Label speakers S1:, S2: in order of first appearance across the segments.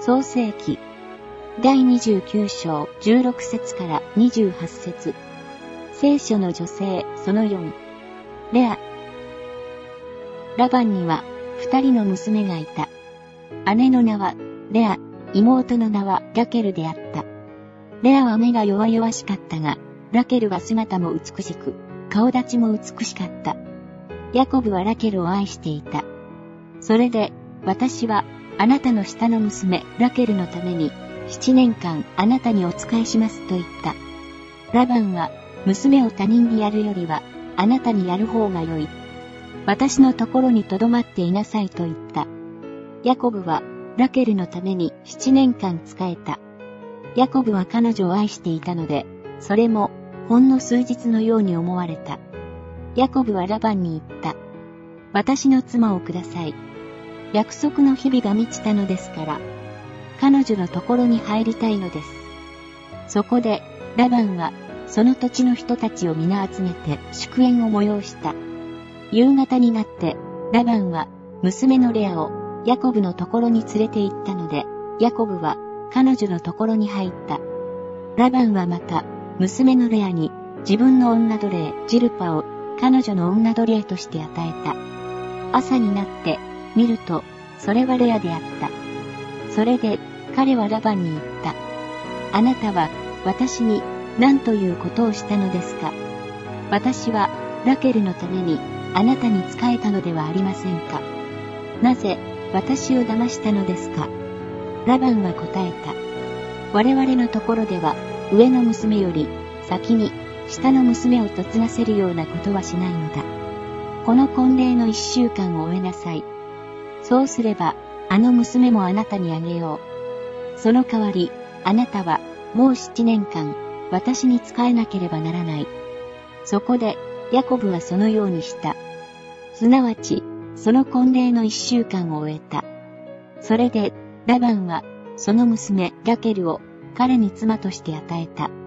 S1: 創世記第29章16節から28節。聖書の女性その4。レア。ラバンには2人の娘がいた。姉の名はレア、妹の名はラケルであった。レアは目が弱々しかったが、ラケルは姿も美しく、顔立ちも美しかった。ヤコブはラケルを愛していた。それで、私はあなたの下の娘ラケルのために7年間あなたにお仕えしますと言った。ラバンは、娘を他人にやるよりはあなたにやる方がよい。私のところにとどまっていなさいと言った。ヤコブはラケルのために7年間仕えた。ヤコブは彼女を愛していたので、それもほんの数日のように思われた。ヤコブはラバンに言った。私の妻をください。約束の日々が満ちたのですから、彼女のところに入りたいのです。そこで、ラバンは、その土地の人たちを皆集めて祝宴を催した。夕方になって、ラバンは、娘のレアをヤコブのところに連れて行ったので、ヤコブは彼女のところに入った。ラバンはまた、娘のレアに自分の女奴隷ジルパを彼女の女奴隷として与えた。朝になって見ると、それはレアであった。それで彼はラバンに言った。あなたは私に何ということをしたのですか。私はラケルのためにあなたに仕えたのではありませんか。なぜ私を騙したのですか。ラバンは答えた。我々のところでは上の娘より先に下の娘を嫁がせるようなことはしないのだ。この婚礼の1週間を終えなさい。そうすればあの娘もあなたにあげよう。その代わりあなたはもう7年間私に仕えなければならない。そこでヤコブはそのようにした。すなわちその婚礼の1週間を終えた。それでラバンはその娘ラケルを彼に妻として与えた。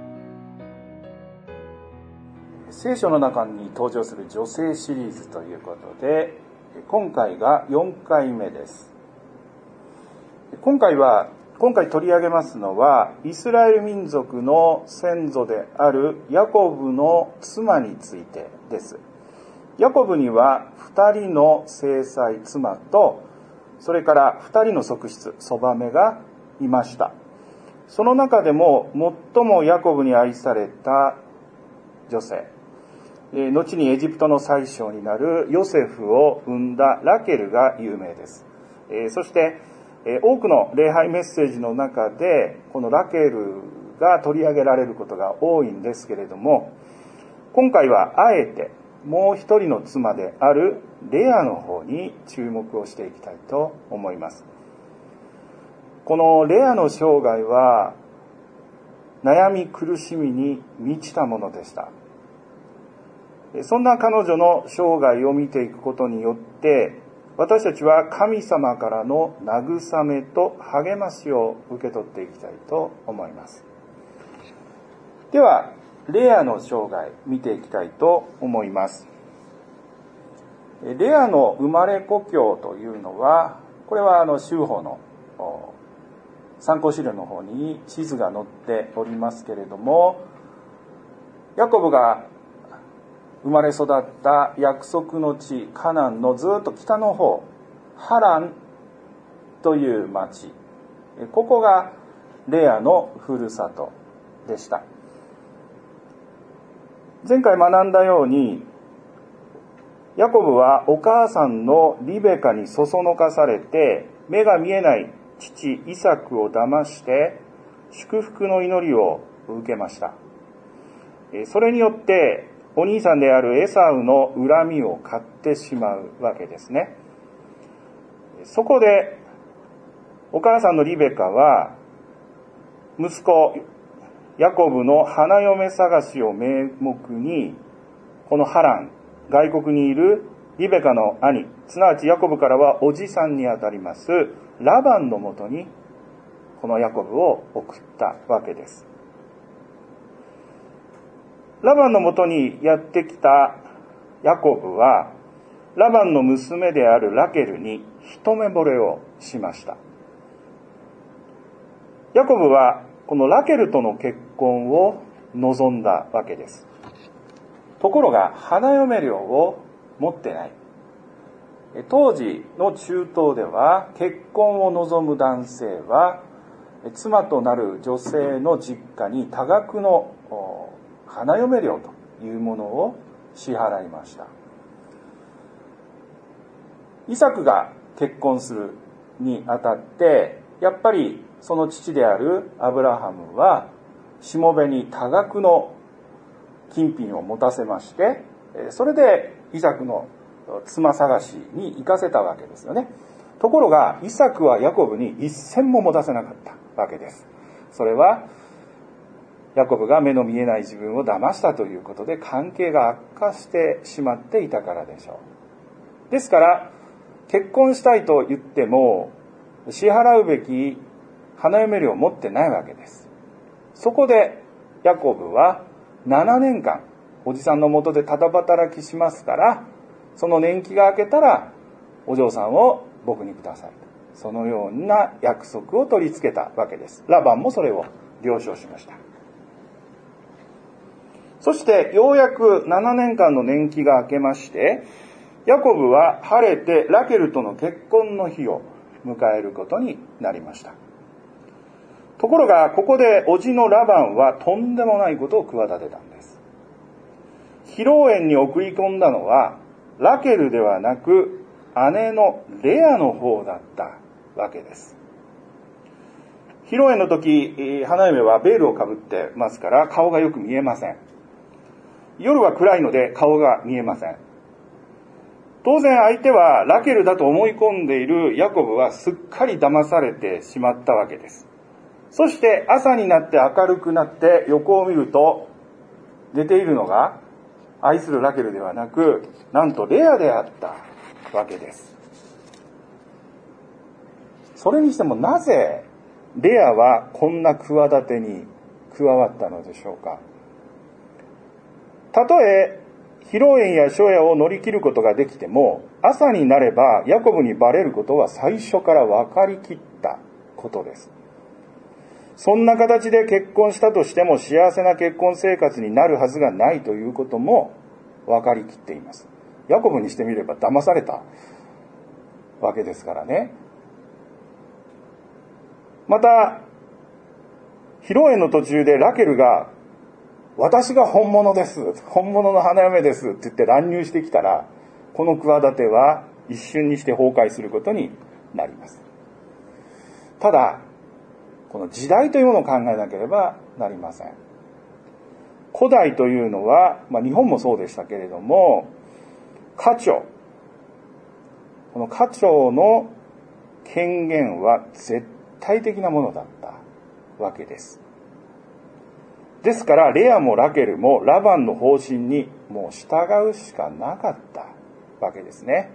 S2: 聖書の中に登場する女性シリーズということで、今回が4回目です。今回取り上げますのは、イスラエル民族の先祖であるヤコブの妻についてです。ヤコブには2人の正妻妻と、それから2人の側室、そばめがいました。その中でも最もヤコブに愛された女性、後にエジプトの宰相になるヨセフを産んだラケルが有名です。そして多くの礼拝メッセージの中でこのラケルが取り上げられることが多いんですけれども、今回はあえてもう一人の妻であるレアの方に注目をしていきたいと思います。このレアの生涯は悩み苦しみに満ちたものでした。そんな彼女の生涯を見ていくことによって、私たちは神様からの慰めと励ましを受け取っていきたいと思います。では、レアの生涯見ていきたいと思います。レアの生まれ故郷というのは、これは修法の参考資料の方に地図が載っておりますけれども、ヤコブが生まれ育った約束の地カナンのずっと北の方、ハランという町、ここがレアのふるさとでした。前回学んだように、ヤコブはお母さんのリベカにそそのかされて、目が見えない父イサクを騙して祝福の祈りを受けました。それによってお兄さんであるエサウの恨みを買ってしまうわけですね。そこでお母さんのリベカは息子ヤコブの花嫁探しを名目に、このハラン、外国にいるリベカの兄、すなわちヤコブからはおじさんにあたりますラバンのもとにこのヤコブを送ったわけです。ラバンのもとにやってきたヤコブはラバンの娘であるラケルに一目惚れをしました。 ヤコブはこのラケルとの結婚を望んだわけです。ところが花嫁料を持ってない。当時の中東では結婚を望む男性は妻となる女性の実家に多額の花嫁料というものを支払いました。イサクが結婚するにあたってやっぱりその父であるアブラハムはしもべに多額の金品を持たせまして、それでイサクの妻探しに行かせたわけですよね。ところがイサクはヤコブに一銭も持たせなかったわけです。それはヤコブが目の見えない自分を騙したということで関係が悪化してしまっていたからでしょう。ですから結婚したいと言っても支払うべき花嫁料を持ってないわけです。そこでヤコブは7年間おじさんのもとでただ働きしますから、その年季が明けたらお嬢さんを僕にください、そのような約束を取り付けたわけです。ラバンもそれを了承しました。そしてようやく7年間の年季が明けまして、ヤコブは晴れてラケルとの結婚の日を迎えることになりました。ところがここで叔父のラバンはとんでもないことを企てたんです。披露宴に送り込んだのはラケルではなく姉のレアの方だったわけです。披露宴の時、花嫁はベールをかぶってますから顔がよく見えません。夜は暗いので顔が見えません。当然相手はラケルだと思い込んでいるヤコブはすっかり騙されてしまったわけです。そして朝になって明るくなって横を見ると出ているのが愛するラケルではなく、なんとレアであったわけです。それにしてもなぜレアはこんな企てに加わったのでしょうか。たとえ披露宴や初夜を乗り切ることができても、朝になればヤコブにバレることは最初から分かりきったことです。そんな形で結婚したとしても幸せな結婚生活になるはずがないということも分かりきっています。ヤコブにしてみれば騙されたわけですからね。また披露宴の途中でラケルが私が本物です、本物の花嫁ですって言って乱入してきたら、この企ては一瞬にして崩壊することになります。ただこの時代というものを考えなければなりません。古代というのは、日本もそうでしたけれども、家長、この家長の権限は絶対的なものだったわけです。ですからレアもラケルもラバンの方針にもう従うしかなかったわけですね。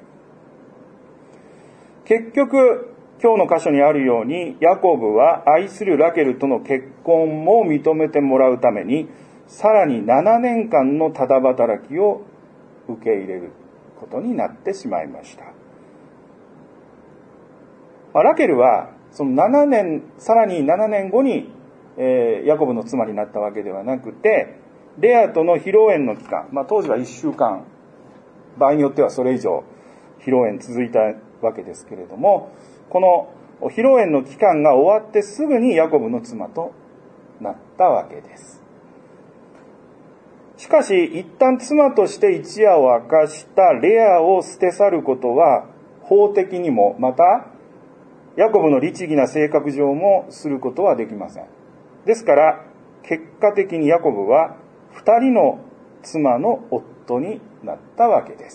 S2: 結局今日の箇所にあるように、ヤコブは愛するラケルとの結婚も認めてもらうために、さらに7年間のただ働きを受け入れることになってしまいました。ラケルはその7年、さらに7年後に、ヤコブの妻になったわけではなくて、レアとの披露宴の期間、当時は1週間、場合によってはそれ以上披露宴続いたわけですけれども、この披露宴の期間が終わってすぐにヤコブの妻となったわけです。しかし一旦妻として一夜を明かしたレアを捨て去ることは法的にも、またヤコブの律儀な性格上もすることはできません。ですから結果的にヤコブは2人の妻の夫になったわけです。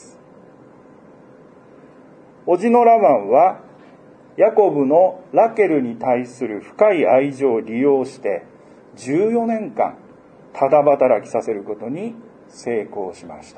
S2: 叔父のラバンはヤコブのラケルに対する深い愛情を利用して14年間ただ働きさせることに成功しました。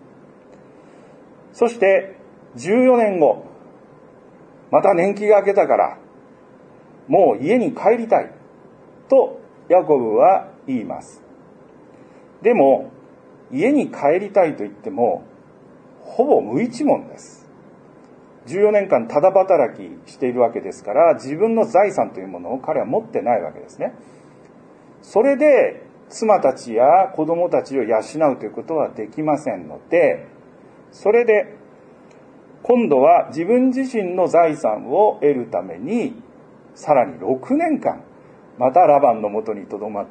S2: そして14年後、また年季が明けたからもう家に帰りたいとヤコブは言います。でも家に帰りたいと言ってもほぼ無一文です。 14年間ただ働きしているわけですから、自分の財産というものを彼は持ってないわけですね。それで妻たちや子供たちを養うということはできませんので、それで今度は自分自身の財産を得るために、さらに6年間またラバンのもとにとどまって、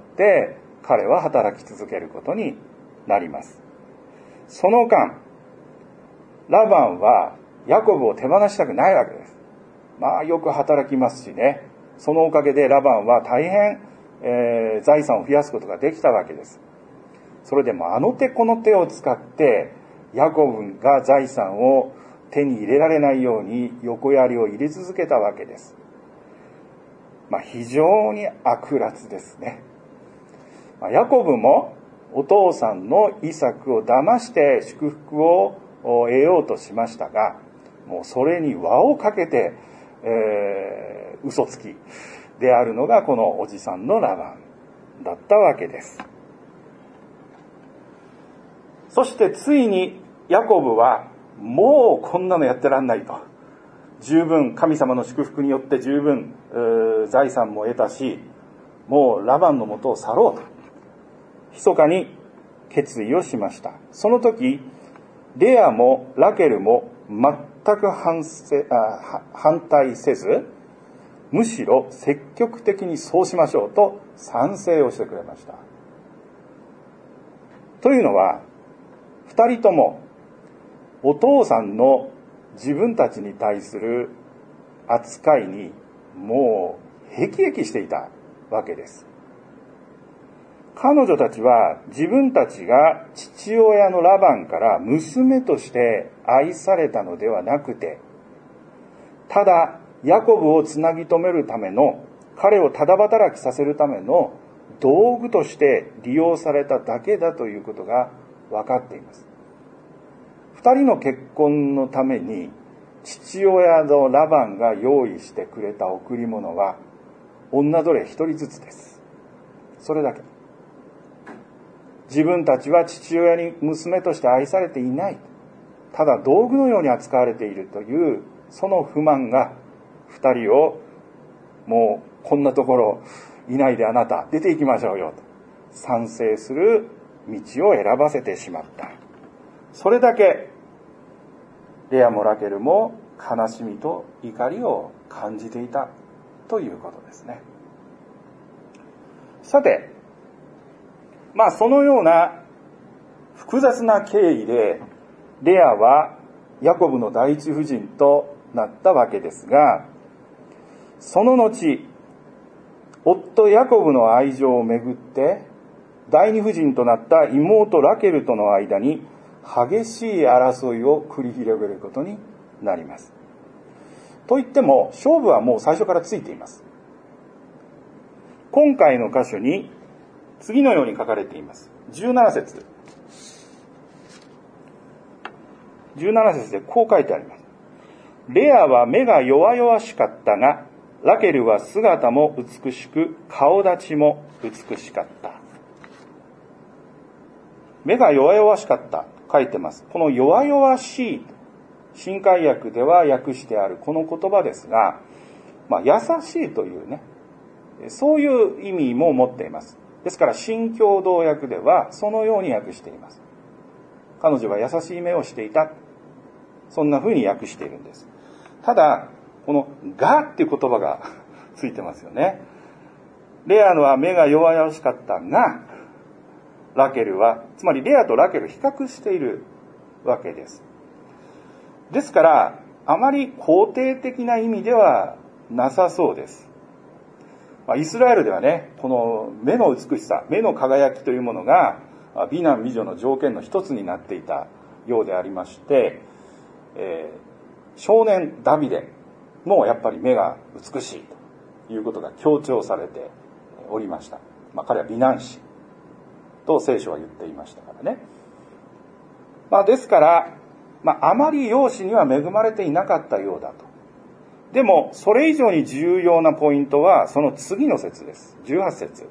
S2: 彼は働き続けることになります。その間、ラバンはヤコブを手放したくないわけです。よく働きますしね。そのおかげでラバンは大変、財産を増やすことができたわけです。それでもあの手この手を使ってヤコブが財産を手に入れられないように横槍を入れ続けたわけです。非常に悪辣ですね。ヤコブもお父さんのイサクを騙して祝福を得ようとしましたが、もうそれに輪をかけて、嘘つきであるのがこのおじさんのラバンだったわけです。そしてついにヤコブはもうこんなのやってらんないと、十分神様の祝福によって十分財産も得たし、もうラバンの元を去ろうと密かに決意をしました。その時レアもラケルも全く反対せず、むしろ積極的にそうしましょうと賛成をしてくれました。というのは、二人ともお父さんの自分たちに対する扱いにもう辟易していたわけです。彼女たちは自分たちが父親のラバンから娘として愛されたのではなくて、ただヤコブをつなぎ止めるための、彼をただ働きさせるための道具として利用されただけだということが分かっています。二人の結婚のために父親のラバンが用意してくれた贈り物は女奴隷一人ずつです。それだけ。自分たちは父親に娘として愛されていない、ただ道具のように扱われているというその不満が二人を、もうこんなところいないであなた出て行きましょうよと賛成する道を選ばせてしまった。それだけレアもラケルも悲しみと怒りを感じていたということですね。さて、そのような複雑な経緯でレアはヤコブの第一夫人となったわけですが、その後夫ヤコブの愛情をめぐって第二夫人となった妹ラケルとの間に激しい争いを繰り広げることになります。といっても勝負はもう最初からついています。今回の箇所に次のように書かれています。17節でこう書いてあります。レアは目が弱々しかったが、ラケルは姿も美しく、顔立ちも美しかった。目が弱々しかった書いてます。この弱々しい、新海訳では訳してあるこの言葉ですが、優しいというね、そういう意味も持っています。ですから新共同訳ではそのように訳しています。彼女は優しい目をしていた、そんな風に訳しているんです。ただこのがっていう言葉がついてますよね。レアのは目が弱々しかったが、ラケルは、つまりレアとラケルを比較しているわけです。ですからあまり肯定的な意味ではなさそうです。イスラエルではね、この目の美しさ、目の輝きというものが美男美女の条件の一つになっていたようでありまして、少年ダビデもやっぱり目が美しいということが強調されておりました。彼は美男子と聖書は言っていましたからね。ですから、あまり容姿には恵まれていなかったようだと。でもそれ以上に重要なポイントはその次の節です。18節。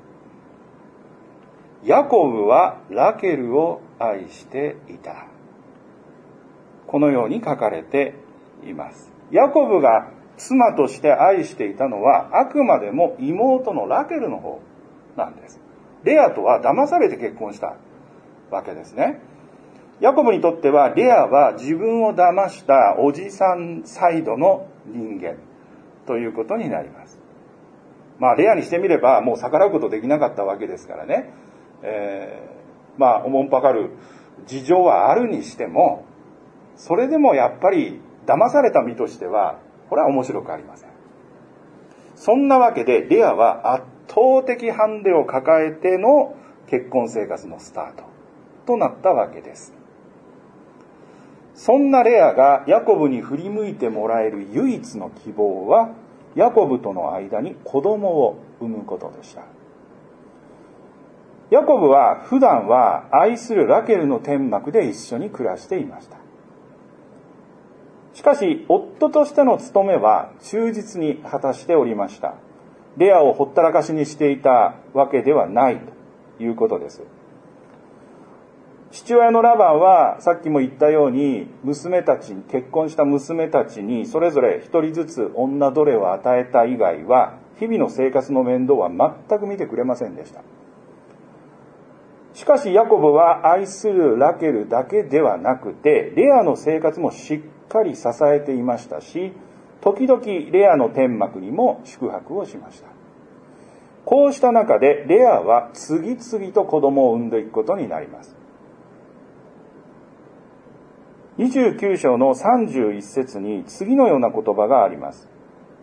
S2: ヤコブはラケルを愛していた。このように書かれています。 ヤコブが妻として愛していたのはあくまでも妹のラケルの方なんです。レアとは騙されて結婚したわけですね。ヤコブにとってはレアは自分を騙したおじさんサイドの人間ということになります。レアにしてみればもう逆らうことできなかったわけですからね。おもんぱかる事情はあるにしても、それでもやっぱり騙された身としてはこれは面白くありません。そんなわけでレアは圧倒的ハンデを抱えての結婚生活のスタートとなったわけです。そんなレアがヤコブに振り向いてもらえる唯一の希望は、ヤコブとの間に子供を産むことでした。ヤコブは普段は愛するラケルの天幕で一緒に暮らしていました。しかし夫としての務めは忠実に果たしておりました。レアをほったらかしにしていたわけではないということです。父親のラバンはさっきも言ったように結婚した娘たちにそれぞれ一人ずつ女奴隷を与えた以外は日々の生活の面倒は全く見てくれませんでした。しかしヤコブは愛するラケルだけではなくてレアの生活もしっかり支えていましたし、時々レアの天幕にも宿泊をしました。こうした中でレアは次々と子供を産んでいくことになります。29章の31節に次のような言葉があります。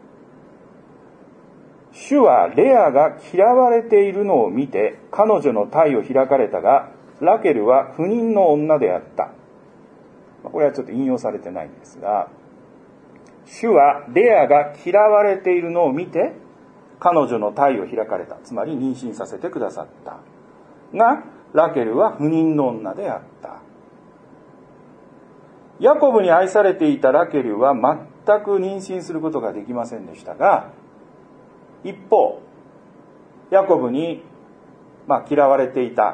S2: 主はレアが嫌われているのを見て彼女の胎を開かれたが、ラケルは不妊の女であった。これはちょっと引用されてないんですが、主はレアが嫌われているのを見て彼女の胎を開かれた、つまり妊娠させてくださったが、ラケルは不妊の女であった。ヤコブに愛されていたラケルは全く妊娠することができませんでしたが、一方ヤコブに嫌われていた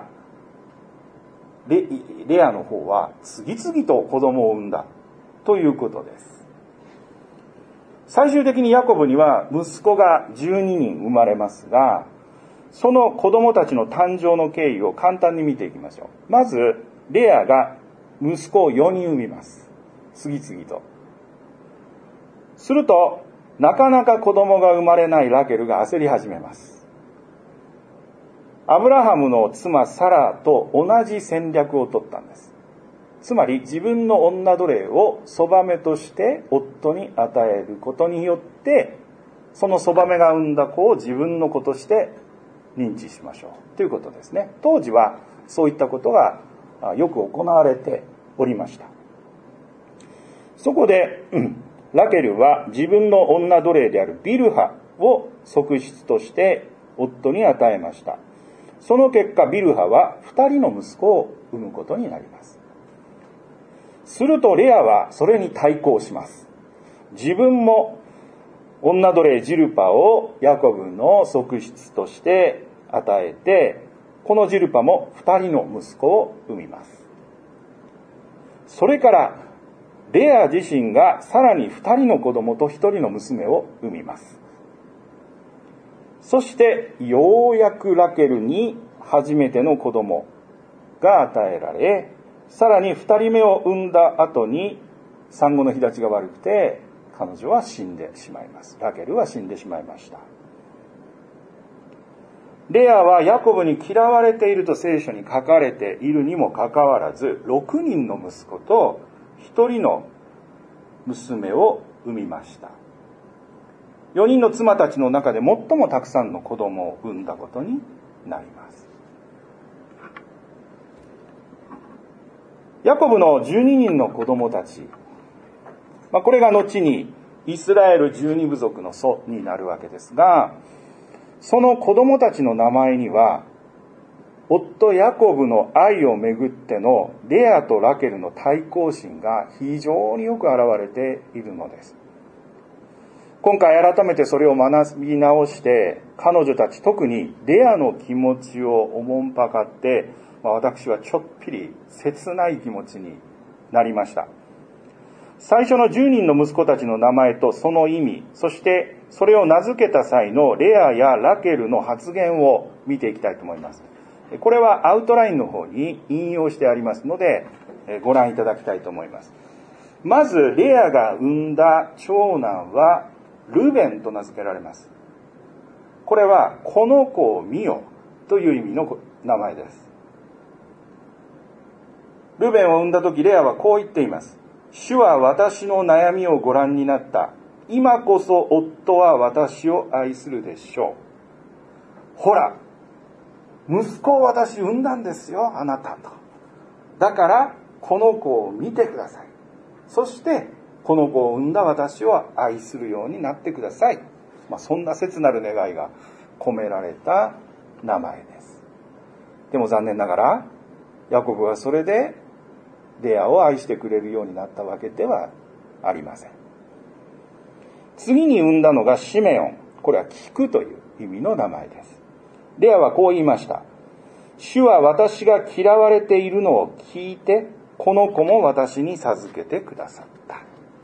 S2: レアの方は次々と子供を産んだということです。最終的にヤコブには息子が12人生まれますが、その子供たちの誕生の経緯を簡単に見ていきましょう。まずレアが息子を4人産みます。次々と。するとなかなか子供が生まれないラケルが焦り始めます。アブラハムの妻サラと同じ戦略を取ったんです。つまり自分の女奴隷をそばめとして夫に与えることによって、そのそばめが産んだ子を自分の子として認知しましょうということですね。当時はそういったことがよく行われておりました。そこで、ラケルは自分の女奴隷であるビルハを側室として夫に与えました。その結果ビルハは2人の息子を産むことになります。するとレアはそれに対抗します。自分も女奴隷ジルパをヤコブの側室として与えて、このジルパも2人の息子を産みます。それからレア自身がさらに2人の子供と1人の娘を産みます。そしてようやくラケルに初めての子供が与えられ、さらに2人目を産んだ後に産後の日立ちが悪くて彼女は死んでしまいます。ラケルは死んでしまいました。レアはヤコブに嫌われていると聖書に書かれているにもかかわらず、6人の息子と1人の娘を産みました。4人の妻たちの中で最もたくさんの子供を産んだことになります。ヤコブの12人の子供たち、これが後にイスラエル12部族の祖になるわけですが、その子供たちの名前には夫ヤコブの愛をめぐってのレアとラケルの対抗心が非常によく表れているのです。今回改めてそれを学び直して、彼女たち特にレアの気持ちをおもんぱかって、私はちょっぴり切ない気持ちになりました。 最初の10人の息子たちの名前とその意味、そしてそれを名付けた際のレアやラケルの発言を見ていきたいと思います。これはアウトラインの方に引用してありますので、ご覧いただきたいと思います。まず、レアが産んだ長男はルベンと名付けられます。これは、この子を見よという意味の名前です。ルベンを産んだ時、レアはこう言っています。主は私の悩みをご覧になった。今こそ夫は私を愛するでしょう。ほら、息子を私産んだんですよ、あなたと。だから、この子を見てください。そして、この子を産んだ私を愛するようになってください。そんな切なる願いが込められた名前です。でも残念ながら、ヤコブはそれで、レアを愛してくれるようになったわけではありません。次に産んだのがシメオン。これは聞くという意味の名前です。レアはこう言いました。主は私が嫌われているのを聞いて、この子も私に授けてくださった。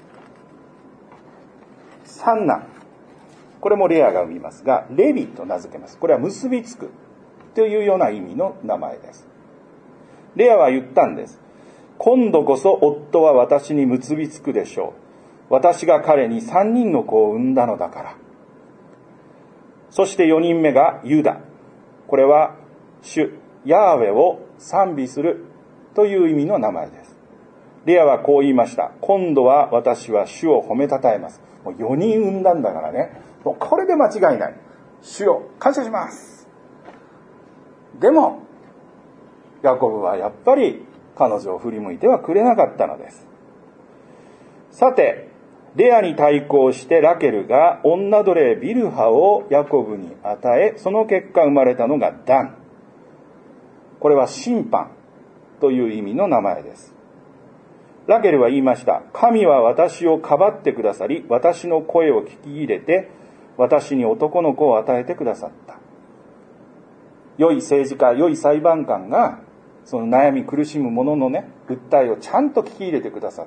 S2: 三男。これもレアが産みますが、レビと名付けます。これは結びつくというような意味の名前です。レアは言ったんです。今度こそ夫は私に結びつくでしょう。私が彼に3人の子を産んだのだから。そして4人目がユダ。これは主ヤーウェを賛美するという意味の名前です。レアはこう言いました。今度は私は主を褒めたたえます。もう4人産んだんだからね。もうこれで間違いない。主を感謝します。でも、ヤコブはやっぱり彼女を振り向いてはくれなかったのです。さて、レアに対抗してラケルが女奴隷ビルハをヤコブに与え、その結果生まれたのがダン。これは審判という意味の名前です。ラケルは言いました。神は私をかばってくださり、私の声を聞き入れて、私に男の子を与えてくださった。良い政治家、良い裁判官が、その悩み苦しむ者のね、訴えをちゃんと聞き入れてくださって、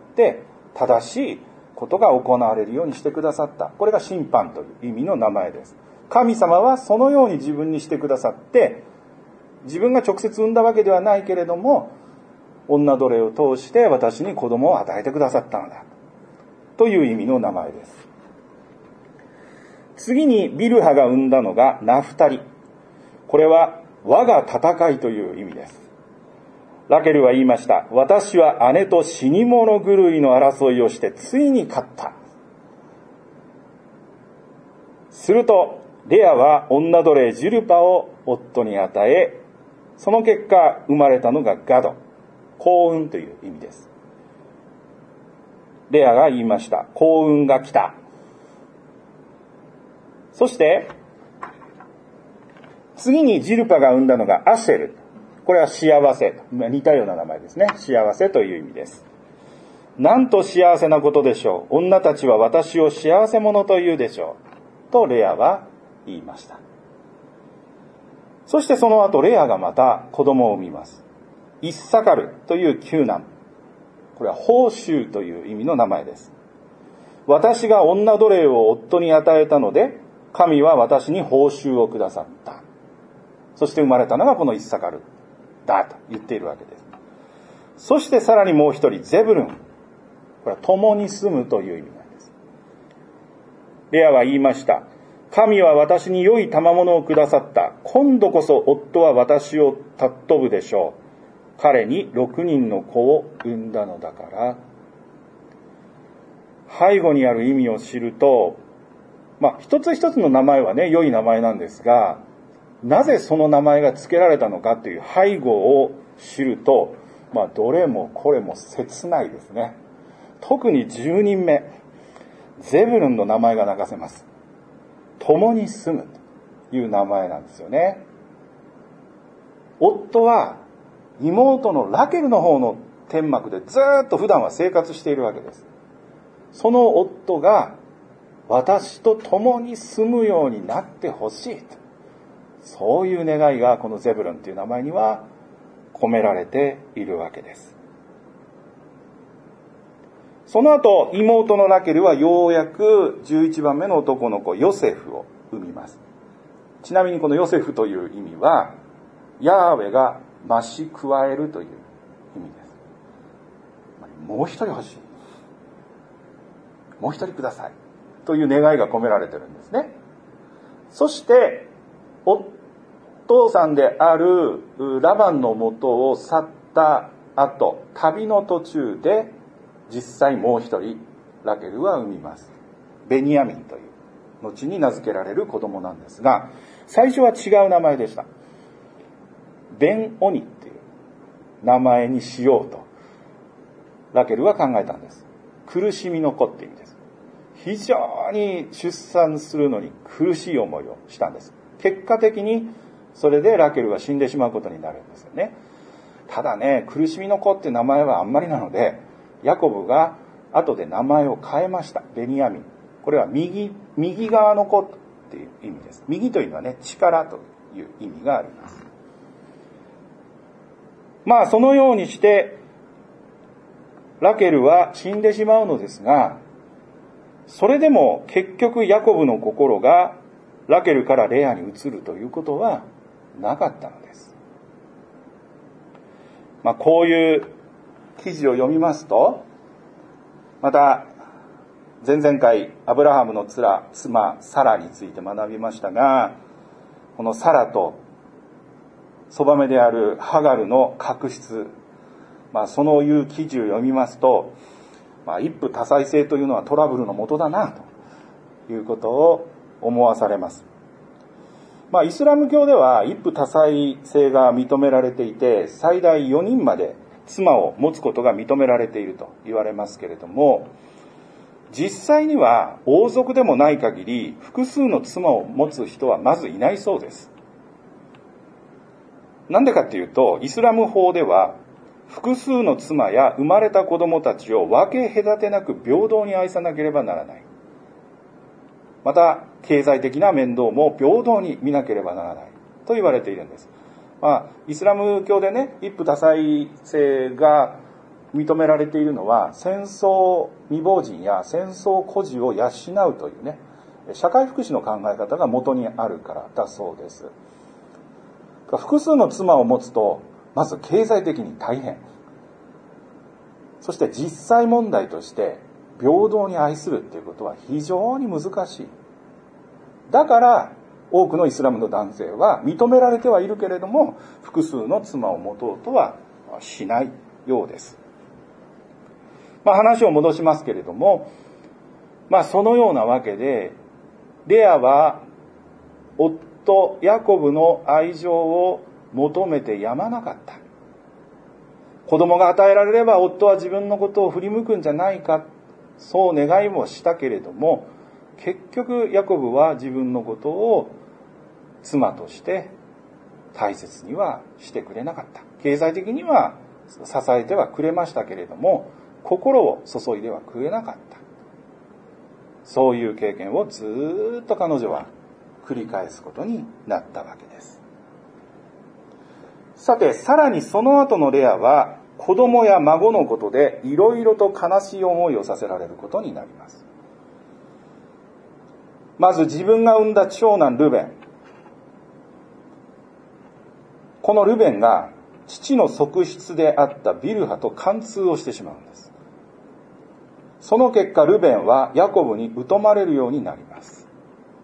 S2: 正しいことが行われるようにしてくださった。これが審判という意味の名前です。神様はそのように自分にしてくださって、自分が直接産んだわけではないけれども、女奴隷を通して私に子供を与えてくださったのだ。という意味の名前です。次にビルハが生んだのがナフタリ。これは我が戦いという意味です。ラケルは言いました。私は姉と死に物狂いの争いをしてついに勝った。すると、レアは女奴隷ジルパを夫に与え、その結果生まれたのがガド。幸運という意味です。レアが言いました。幸運が来た。そして、次にジルパが生んだのがアシェル。これは幸せ。似たような名前ですね。幸せという意味です。なんと幸せなことでしょう。女たちは私を幸せ者と言うでしょう。とレアは言いました。そしてその後レアがまた子供を産みます。イッサカルという救難。これは報酬という意味の名前です。私が女奴隷を夫に与えたので、神は私に報酬をくださった。そして生まれたのがこのイッサカルだと言っているわけです。そしてさらにもう一人、ゼブルン。これは共に住むという意味なんです。レアは言いました。神は私に良い賜物をくださった。今度こそ夫は私を尊ぶでしょう。彼に6人の子を産んだのだから。背後にある意味を知ると、一つ一つの名前はね、良い名前なんですが、なぜその名前が付けられたのかという背後を知ると、どれもこれも切ないですね。特に10人目、ゼブルンの名前が泣かせます。共に住むという名前なんですよね。夫は妹のラケルの方の天幕でずっと普段は生活しているわけです。その夫が私と共に住むようになってほしいと。そういう願いがこのゼブルンという名前には込められているわけです。 その後、妹のラケルはようやく11番目の男の子ヨセフを産みます。ちなみにこのヨセフという意味は、ヤーウェが増し加えるという意味です。もう一人欲しい。もう一人ください。という願いが込められてるんですね。そして、お父さんであるラバンの元を去った後、旅の途中で実際もう一人ラケルは産みます。ベニヤミンという後に名付けられる子供なんですが、最初は違う名前でした。ベンオニっていう名前にしようとラケルは考えたんです。苦しみの子って意味です。非常に出産するのに苦しい思いをしたんです。結果的にそれでラケルは死んでしまうことになるんですよね。ただね、苦しみの子って名前はあんまりなので、ヤコブが後で名前を変えました。ベニヤミン。これは右側の子っていう意味です。右というのはね、力という意味があります。まあそのようにしてラケルは死んでしまうのですが、それでも結局ヤコブの心がラケルからレアに移るということはなかったのです。まあこういう記事を読みますと、また前々回アブラハムの妻サラについて学びましたが、このサラとそばめであるハガルの確執、そのいう記事を読みますと、一夫多妻制というのはトラブルの元だなということを思わされます。イスラム教では一夫多妻制が認められていて、最大4人まで妻を持つことが認められていると言われますけれども、実際には王族でもない限り複数の妻を持つ人はまずいないそうです。なんでかっていうと、イスラム法では複数の妻や生まれた子供たちを分け隔てなく平等に愛さなければならない。また経済的な面倒も平等に見なければならないと言われているんです。イスラム教でね、一夫多妻制が認められているのは、戦争未亡人や戦争孤児を養うというね、社会福祉の考え方が元にあるからだそうです。複数の妻を持つと、まず経済的に大変。そして実際問題として平等に愛するっていうことは非常に難しい。だから多くのイスラムの男性は認められてはいるけれども、複数の妻を持とうとはしないようです。話を戻しますけれども、そのようなわけで、レアは夫ヤコブの愛情を求めてやまなかった。子供が与えられれば夫は自分のことを振り向くんじゃないか、そう願いもしたけれども、結局ヤコブは自分のことを妻として大切にはしてくれなかった。経済的には支えてはくれましたけれども、心を注いではくれなかった。そういう経験をずっと彼女は繰り返すことになったわけです。さて、さらにその後のレアは子供や孫のことでいろいろと悲しい思いをさせられることになります。まず自分が産んだ長男ルベン。このルベンが父の側室であったビルハと貫通をしてしまうんです。その結果ルベンはヤコブに疎まれるようになります。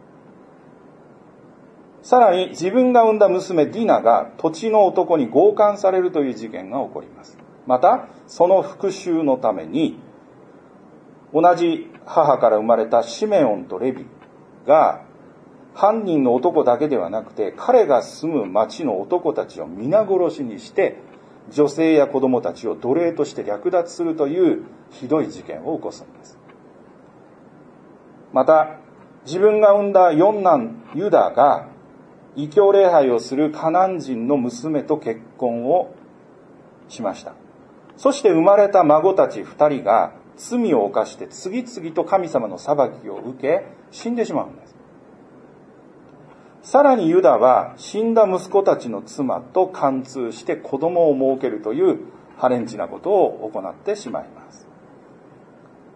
S2: さらに自分が産んだ娘ディナが土地の男に強姦されるという事件が起こります。またその復讐のために同じ母から生まれたシメオンとレビが犯人の男だけではなくて彼が住む町の男たちを皆殺しにして女性や子供たちを奴隷として略奪するというひどい事件を起こすんです。また自分が産んだ四男ユダが異教礼拝をするカナン人の娘と結婚をしました。そして生まれた孫たち2人が罪を犯して次々と神様の裁きを受け死んでしまうんです。さらにユダは死んだ息子たちの妻と貫通して子供を設けるという破廉恥なことを行ってしまいます。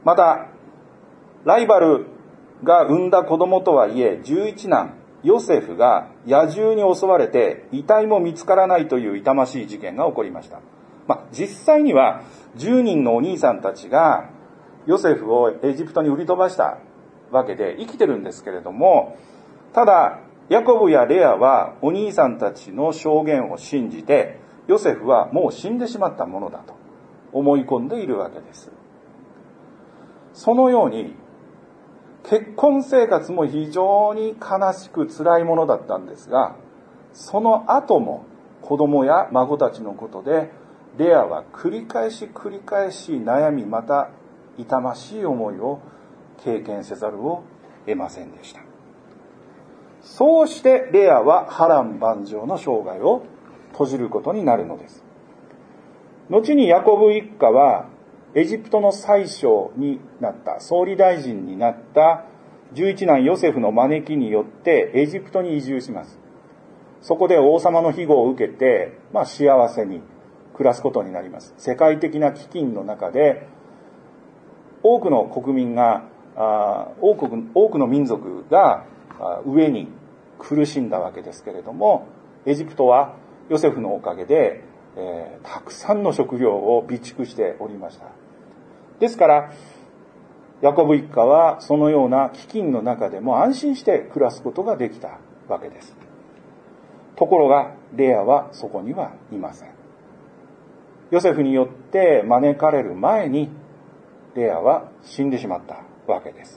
S2: またライバルが産んだ子供とはいえ11男ヨセフが野獣に襲われて遺体も見つからないという痛ましい事件が起こりました。実際には10人のお兄さんたちがヨセフをエジプトに売り飛ばしたわけで生きてるんですけれども、ただヤコブやレアはお兄さんたちの証言を信じて、ヨセフはもう死んでしまったものだと思い込んでいるわけです。そのように結婚生活も非常に悲しく辛いものだったんですが、その後も子供や孫たちのことでレアは繰り返し悩み、また痛ましい思いを経験せざるを得ませんでした。そうしてレアは波乱万丈の生涯を閉じることになるのです。後にヤコブ一家はエジプトの宰相になった、総理大臣になった11男ヨセフの招きによってエジプトに移住します。そこで王様の庇護を受けて、幸せに暮らすことになります。世界的な飢饉の中で多くの国民が多くの民族が飢えに苦しんだわけですけれども、エジプトはヨセフのおかげで、たくさんの食料を備蓄しておりました。ですからヤコブ一家はそのような飢饉の中でも安心して暮らすことができたわけです。ところがレアはそこにはいません。ヨセフによって招かれる前にレアは死んでしまったわけです。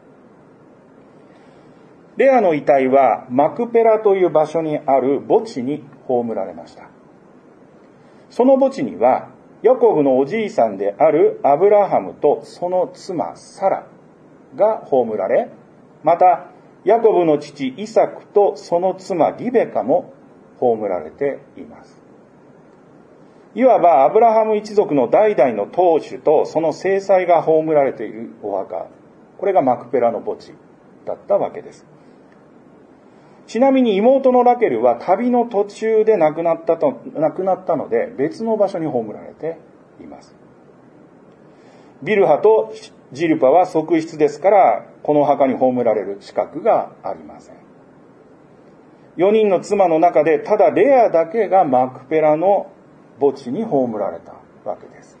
S2: レアの遺体はマクペラという場所にある墓地に葬られました。その墓地にはヤコブのおじいさんであるアブラハムとその妻サラが葬られ、またヤコブの父イサクとその妻リベカも葬られています。いわばアブラハム一族の代々の当主とその正妻が葬られているお墓、これがマクペラの墓地だったわけです。ちなみに妹のラケルは旅の途中で亡くなったので別の場所に葬られています。ビルハとジルパは側室ですから、この墓に葬られる資格がありません。4人の妻の中でただレアだけがマクペラの墓地に葬られたわけです。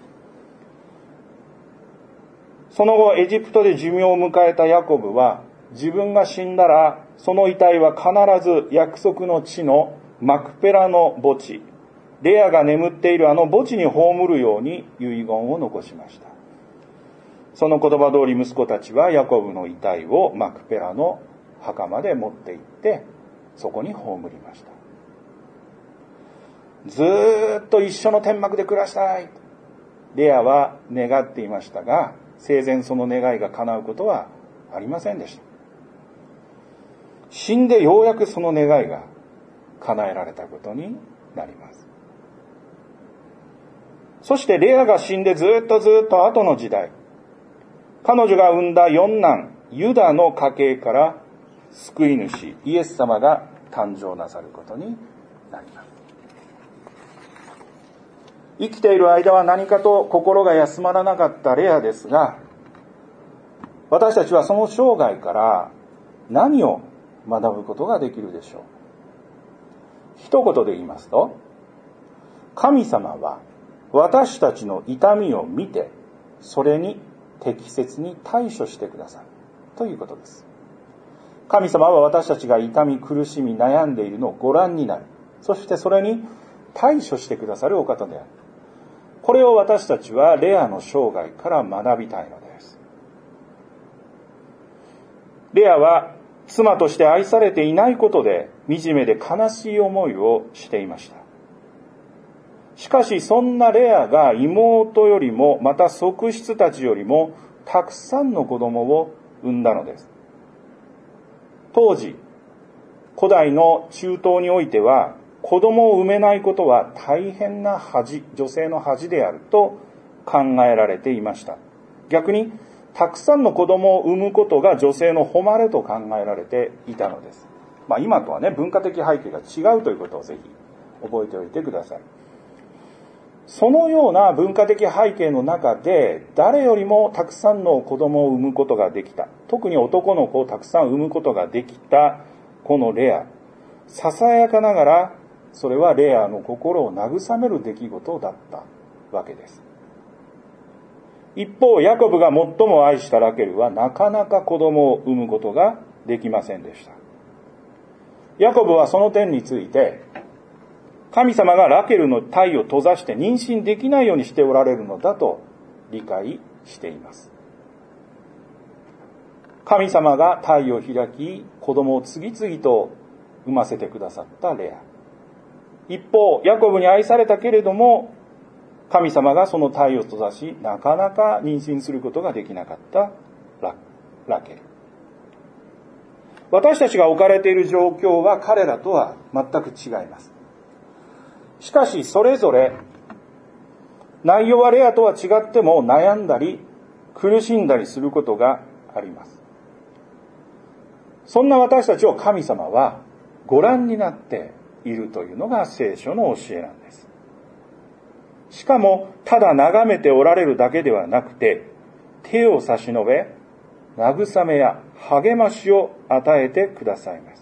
S2: その後エジプトで寿命を迎えたヤコブは、自分が死んだらその遺体は必ず約束の地のマクペラの墓地、レアが眠っているあの墓地に葬るように遺言を残しました。その言葉通り息子たちはヤコブの遺体をマクペラの墓まで持って行ってそこに葬りました。ずーっと一緒の天幕で暮らしたい、レアは願っていましたが、生前その願いが叶うことはありませんでした。死んでようやくその願いが叶えられたことになります。そしてレアが死んでずっと後の時代、彼女が産んだ四男ユダの家系から救い主イエス様が誕生なさることになります。生きている間は何かと心が休まらなかったレアですが、私たちはその生涯から何を学ぶことができるでしょう。一言で言いますと、神様は私たちの痛みを見て、それに適切に対処してくださるということです。神様は私たちが痛み苦しみ悩んでいるのをご覧になる、そしてそれに対処してくださるお方である。これを私たちはレアの生涯から学びたいのです。レアは妻として愛されていないことで惨めで悲しい思いをしていました。しかしそんなレアが妹よりもまた側室たちよりもたくさんの子供を産んだのです。当時古代の中東においては子供を産めないことは大変な恥、女性の恥であると考えられていました。逆にたくさんの子供を産むことが女性の誉れと考えられていたのです。今とはね、文化的背景が違うということをぜひ覚えておいてください。 そのような文化的背景の中で、誰よりもたくさんの子供を産むことができた。特に男の子をたくさん産むことができた、このレア。ささやかながら、それはレアの心を慰める出来事だったわけです。一方、ヤコブが最も愛したラケルは、なかなか子供を産むことができませんでした。ヤコブはその点について、神様がラケルの胎を閉ざして妊娠できないようにしておられるのだと理解しています。神様が胎を開き、子供を次々と産ませてくださったレア。一方、ヤコブに愛されたけれども、神様がその胎を閉ざし、なかなか妊娠することができなかったラケル。私たちが置かれている状況は彼らとは全く違います。しかし、それぞれ、内容はレアとは違っても悩んだり、苦しんだりすることがあります。そんな私たちを神様はご覧になっているというのが聖書の教えなんです。しかも、ただ眺めておられるだけではなくて、手を差し伸べ、慰めや励ましを与えてくださいます。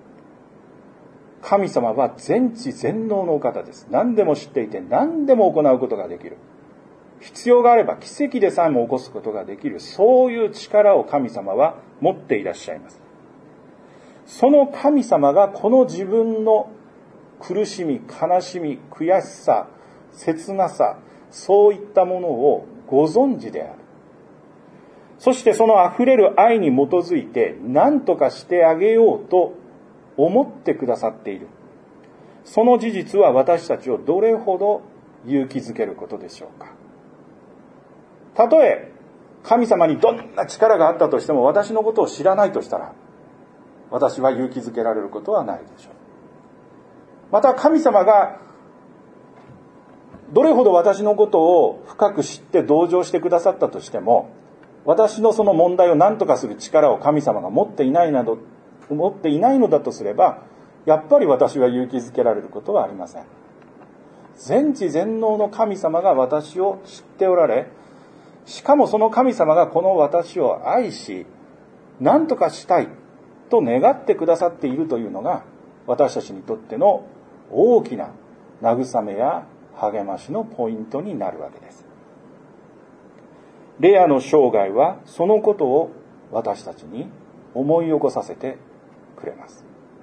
S2: 神様は全知全能のお方です。何でも知っていて何でも行うことができる。必要があれば奇跡でさえも起こすことができる。そういう力を神様は持っていらっしゃいます。その神様がこの自分の苦しみ、悲しみ、悔しさ、切なさ、そういったものをご存知である。そしてその溢れる愛に基づいて何とかしてあげようと思ってくださっている。その事実は私たちをどれほど勇気づけることでしょうか。たとえ神様にどんな力があったとしても私のことを知らないとしたら、私は勇気づけられることはないでしょう。また神様がどれほど私のことを深く知って同情してくださったとしても、私のその問題を何とかする力を神様が持っていないのだとすれば、やっぱり私は勇気づけられることはありません。全知全能の神様が私を知っておられ、しかもその神様がこの私を愛し、何とかしたいと願ってくださっているというのが、私たちにとっての大きな慰めや励ましのポイントになるわけです。レアの生涯はそのことを私たちに思い起こさせてくれます。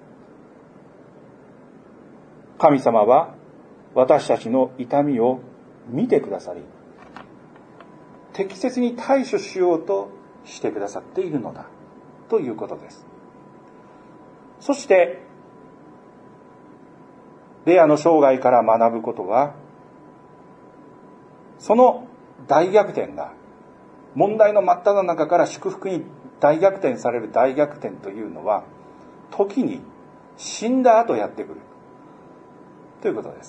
S2: 神様は私たちの痛みを見てくださり、適切に対処しようとしてくださっているのだということです。そしてレアの生涯から学ぶことは、その大逆転が問題の真っ只中から祝福に大逆転される大逆転というのは、時に死んだ後やってくるということです。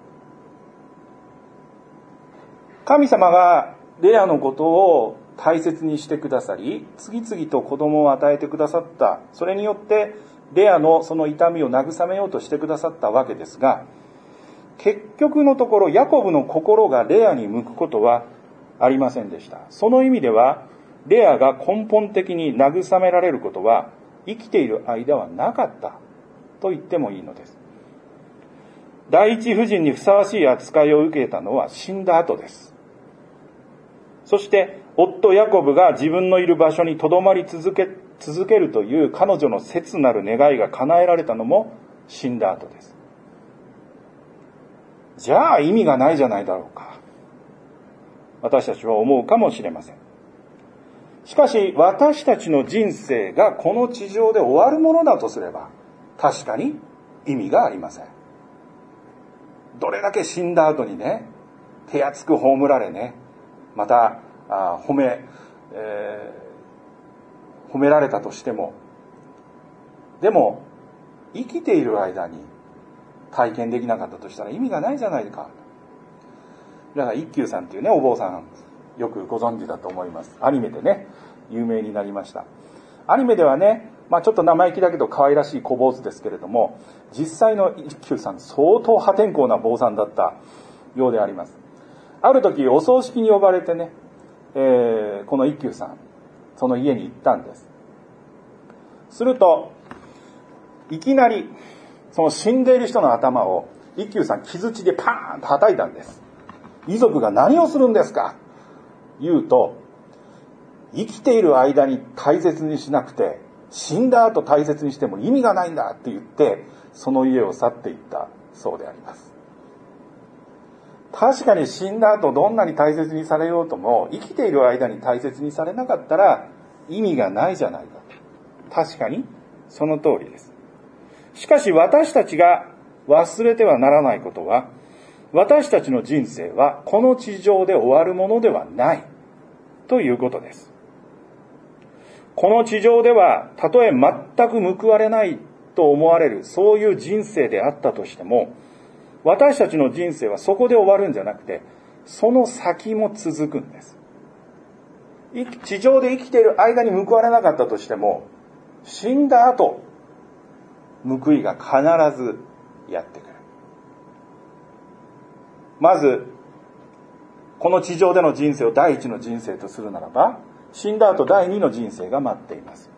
S2: 神様がレアのことを大切にしてくださり、次々と子供を与えてくださった。それによってレアのその痛みを慰めようとしてくださったわけですが、結局のところヤコブの心がレアに向くことはありませんでした。その意味では、レアが根本的に慰められることは生きている間はなかったと言ってもいいのです。第一夫人にふさわしい扱いを受けたのは死んだ後です。そして夫ヤコブが自分のいる場所に留まり続けるという彼女の切なる願いが叶えられたのも死んだ後です。じゃあ意味がないじゃないだろうか、私たちは思うかもしれません。しかし私たちの人生がこの地上で終わるものだとすれば、確かに意味がありません。どれだけ死んだ後にね、手厚く葬られね、また褒められたとしても、でも生きている間に体験できなかったとしたら意味がないじゃないか。だから一休さんっていうね、お坊さんよくご存知だと思います。アニメでね有名になりました。アニメではね、ちょっと生意気だけど可愛らしい小坊主ですけれども、実際の一休さん相当破天荒な坊さんだったようであります。ある時お葬式に呼ばれてね、この一休さんその家に行ったんです。するといきなりその死んでいる人の頭を一休さん木槌でパーンと叩いたんです。遺族が何をするんですか言うと、生きている間に大切にしなくて死んだ後大切にしても意味がないんだって言ってその家を去っていったそうであります。確かに死んだ後どんなに大切にされようとも生きている間に大切にされなかったら意味がないじゃないかと。確かにその通りです。しかし私たちが忘れてはならないことは、私たちの人生はこの地上で終わるものではないということです。この地上ではたとえ全く報われないと思われるそういう人生であったとしても、私たちの人生はそこで終わるんじゃなくてその先も続くんです。地上で生きている間に報われなかったとしても、死んだ後報いが必ずやってくる。まずこの地上での人生を第一の人生とするならば、死んだ後第二の人生が待っています。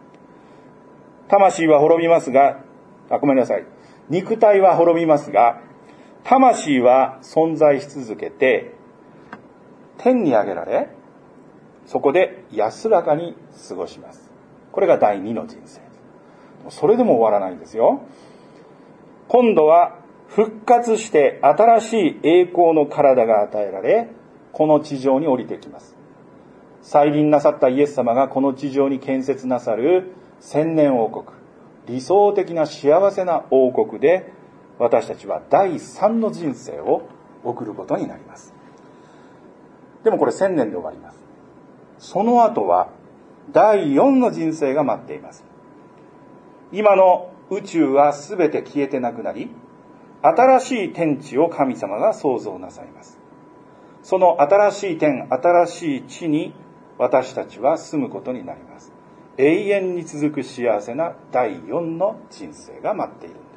S2: 魂は滅びますが、ごめんなさい。肉体は滅びますが、魂は存在し続けて、天に上げられ、そこで安らかに過ごします。これが第二の人生。それでも終わらないんですよ。今度は復活して新しい栄光の体が与えられ、この地上に降りてきます。再臨なさったイエス様がこの地上に建設なさる千年王国、理想的な幸せな王国で、私たちは第三の人生を送ることになります。でもこれ1000年で終わります。その後は第4の人生が待っています。今の宇宙はすべて消えてなくなり、新しい天地を神様が創造なさいます。その新しい天、新しい地に私たちは住むことになります。永遠に続く幸せな第4の人生が待っているんです。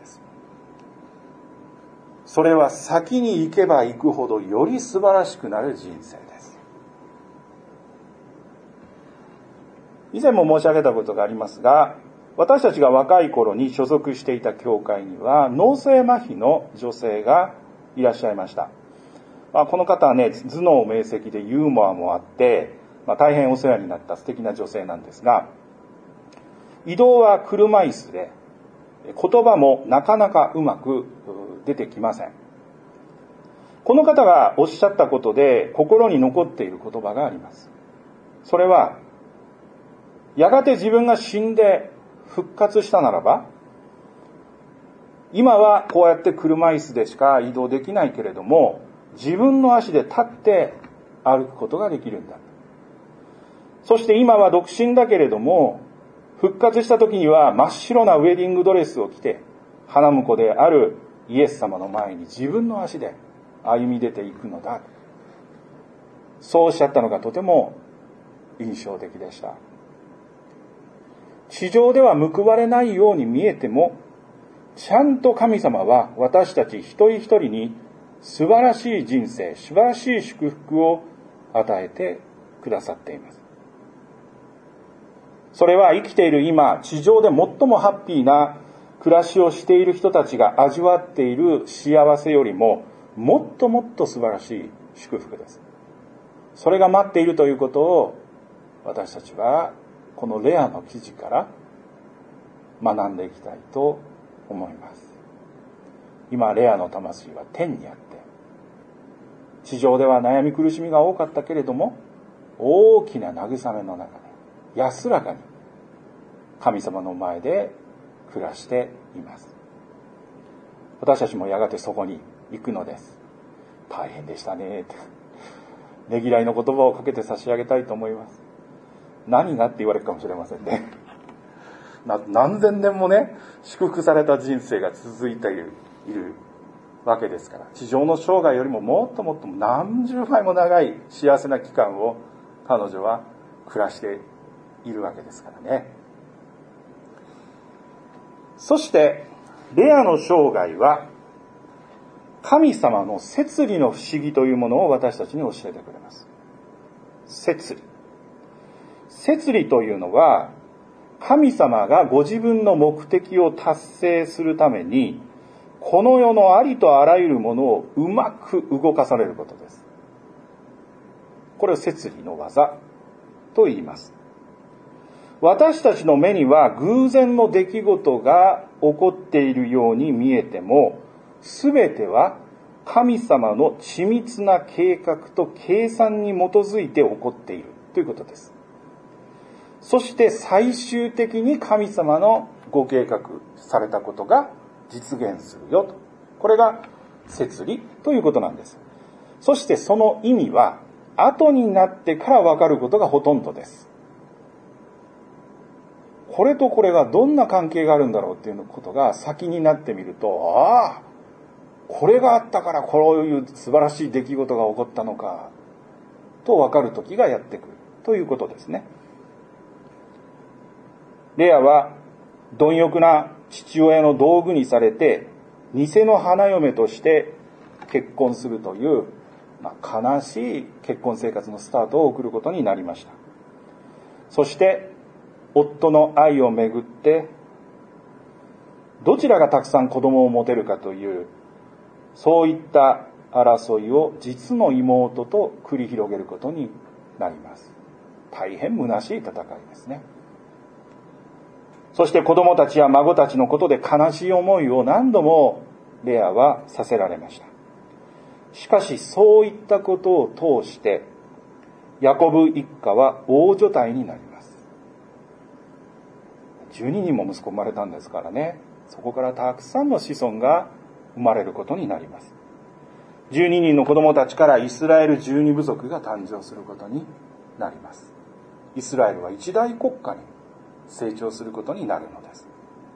S2: それは先に行けば行くほどより素晴らしくなる人生です。以前も申し上げたことがありますが、私たちが若い頃に所属していた教会には脳性麻痺の女性がいらっしゃいました。この方はね、頭脳明晰でユーモアもあって、大変お世話になった素敵な女性なんですが、移動は車椅子で、言葉もなかなかうまく出てきません。この方がおっしゃったことで心に残っている言葉があります。それは、やがて自分が死んで復活したならば、今はこうやって車椅子でしか移動できないけれども、自分の足で立って歩くことができるんだ。そして今は独身だけれども、復活した時には真っ白なウェディングドレスを着て、花婿であるイエス様の前に自分の足で歩み出ていくのだ。そうおっしゃったのがとても印象的でした。地上では報われないように見えても、ちゃんと神様は私たち一人一人に素晴らしい人生、素晴らしい祝福を与えてくださっています。それは生きている今、地上で最もハッピーな暮らしをしている人たちが味わっている幸せよりも、もっともっと素晴らしい祝福です。それが待っているということを、私たちはこのレアの記事から学んでいきたいと思います。今、レアの魂は天にあって、地上では悩み苦しみが多かったけれども、大きな慰めの中で安らかに神様の前で暮らしています。私たちもやがてそこに行くのです。大変でしたねってねぎらいの言葉をかけて差し上げたいと思います。何がって言われるかもしれませんね。何千年もね、祝福された人生が続いているわけですから、地上の生涯よりももっともっと何十倍も長い幸せな期間を彼女は暮らしているわけですからね。そしてレアの生涯は神様の摂理の不思議というものを私たちに教えてくれます。摂理。摂理というのは、神様がご自分の目的を達成するために、この世のありとあらゆるものをうまく動かされることです。これを摂理の技と言います。私たちの目には偶然の出来事が起こっているように見えても、すべては神様の緻密な計画と計算に基づいて起こっているということです。そして最終的に神様のご計画されたことが実現するよと。これが摂理ということなんです。そしてその意味は後になってから分かることがほとんどです。これとこれがどんな関係があるんだろうっていうことが先になってみると、ああ、これがあったからこういう素晴らしい出来事が起こったのかと分かる時がやってくるということですね。レアは貪欲な父親の道具にされて偽の花嫁として結婚するという、悲しい結婚生活のスタートを送ることになりました。そして夫の愛をめぐってどちらがたくさん子供を持てるかというそういった争いを実の妹と繰り広げることになります。大変虚しい戦いですね。そして子供たちや孫たちのことで悲しい思いを何度もレアはさせられました。しかしそういったことを通してヤコブ一家は大所帯になります。12人も息子生まれたんですからね。そこからたくさんの子孫が生まれることになります。12人の子供たちからイスラエル12部族が誕生することになります。イスラエルは一大国家に成長することになるのです。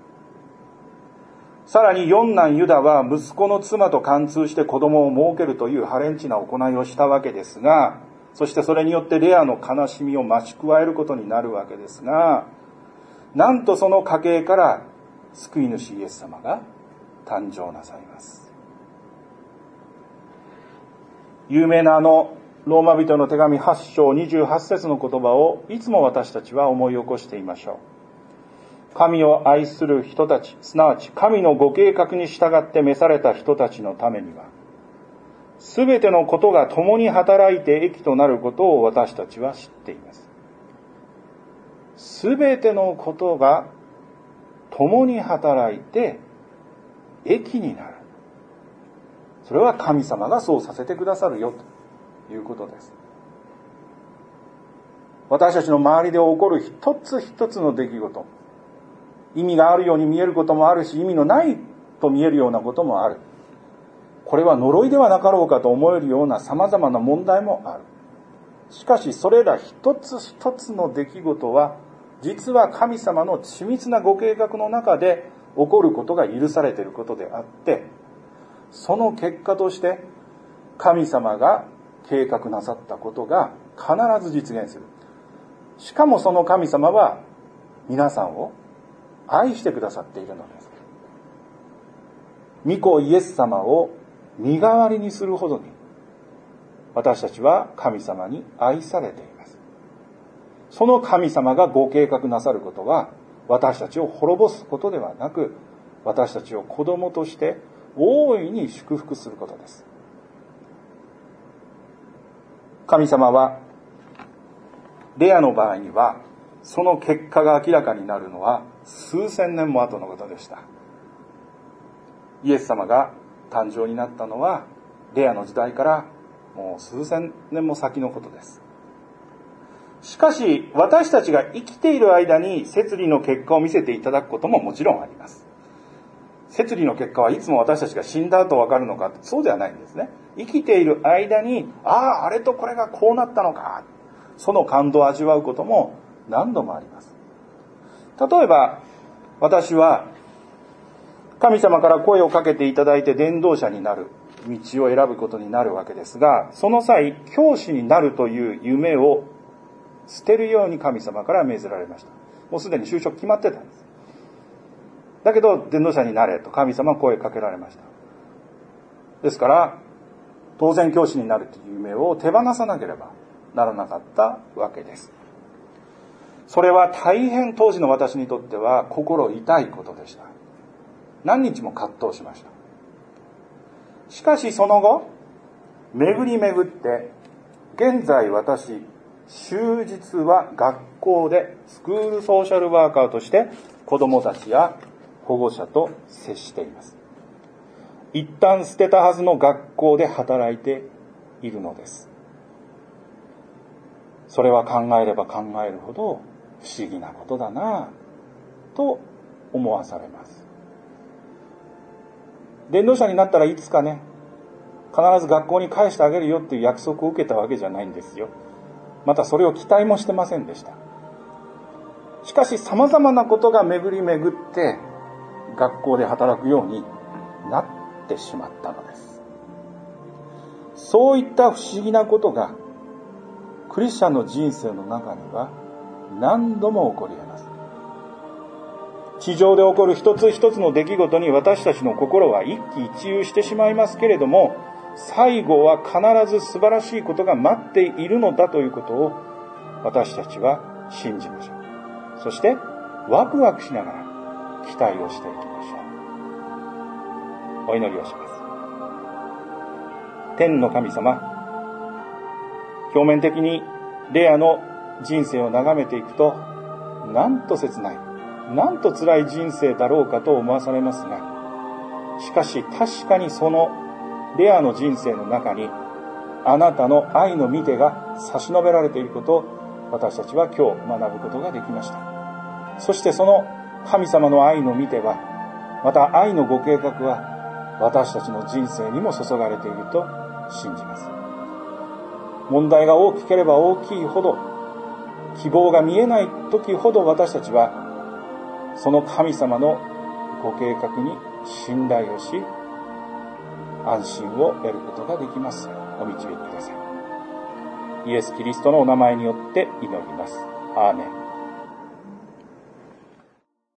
S2: さらに四男ユダは息子の妻と貫通して子供を設けるという破廉恥な行いをしたわけですが、そしてそれによってレアの悲しみを増し加えることになるわけですが、なんとその家系から救い主イエス様が誕生なさいます。有名なローマ人の手紙8章28節の言葉をいつも私たちは思い起こしていましょう。神を愛する人たち、すなわち神のご計画に従って召された人たちのためには、すべてのことが共に働いて益となることを私たちは知っています。すべてのことが共に働いて益になる。それは神様がそうさせてくださるよということです。私たちの周りで起こる一つ一つの出来事、意味があるように見えることもあるし、意味のないと見えるようなこともある。これは呪いではなかろうかと思えるような様々な問題もある。しかしそれら一つ一つの出来事は実は神様の緻密なご計画の中で起こることが許されていることであって、その結果として神様が計画なさったことが必ず実現する。しかもその神様は皆さんを愛してくださっているのです。御子イエス様を身代わりにするほどに私たちは神様に愛されています。その神様がご計画なさることは私たちを滅ぼすことではなく、私たちを子供として大いに祝福することです。神様はレアの場合にはその結果が明らかになるのは数千年も後のことでした。イエス様が誕生になったのはレアの時代からもう数千年も先のことです。しかし私たちが生きている間に摂理の結果を見せていただくことももちろんあります。摂理の結果はいつも私たちが死んだ後分かるのか、そうではないんですね。生きている間にあれとこれがこうなったのか、その感動を味わうことも何度もあります。例えば私は神様から声をかけていただいて伝道者になる道を選ぶことになるわけですが、その際教師になるという夢を捨てるように神様から命ぜられました。もうすでに就職決まってたんです。だけど伝道者になれと神様は声かけられました。 ですから当然教師になるという夢を手放さなければならなかったわけです。それは大変当時の私にとっては心痛いことでした。何日も葛藤しました。しかしその後、巡り巡って現在私、終日は学校でスクールソーシャルワーカーとして子どもたちや保護者と接しています。一旦捨てたはずの学校で働いているのです。それは考えれば考えるほど不思議なことだなぁと思わされます。伝道者になったらいつかね、必ず学校に返してあげるよっていう約束を受けたわけじゃないんですよ。またそれを期待もしてませんでした。しかし様々なことが巡り巡って学校で働くようになってしまったのです。そういった不思議なことがクリスチャンの人生の中には何度も起こり得ます。地上で起こる一つ一つの出来事に私たちの心は一喜一憂してしまいますけれども、最後は必ず素晴らしいことが待っているのだということを私たちは信じましょう。そしてワクワクしながら期待をしていきましょう。お祈りをします。天の神様、表面的にレアの人生を眺めていくと、なんと切ない、なんと辛い人生だろうかと思わされますが、しかし確かにそのレアの人生の中にあなたの愛の御手が差し伸べられていることを私たちは今日学ぶことができました。そしてその神様の愛の御手は、また愛のご計画は私たちの人生にも注がれていると信じます。問題が大きければ大きいほど、希望が見えない時ほど私たちはその神様のご計画に信頼をし、安心を得ることができます。お導きください。イエス・キリストのお名前によって祈ります。アーメン。